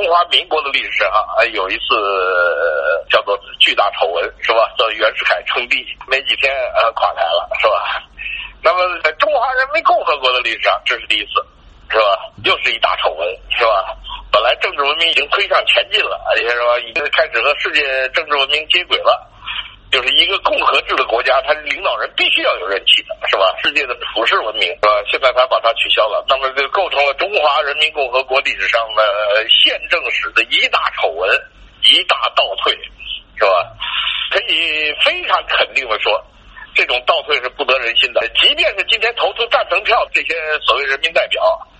中华民国的历史上有一次叫做巨大丑闻，是吧？叫袁世凯称帝，没几天垮台了，是吧？那么在中华人民共和国的历史上，这是第一次，是吧？又是一大丑闻，是吧？本来政治文明已经推向前进了，是吧？已经开始和世界政治文明接轨了。就是一个共和制的国家，它领导人必须要有人气的，是吧？世界的普世文明，是吧？现在他把它取消了，那么就构成了中华人民共和国历史上的宪政史的一大丑闻，一大倒退，是吧？可以非常肯定的说，这种倒退是不得人心的。即便是今天投出赞成票这些所谓人民代表，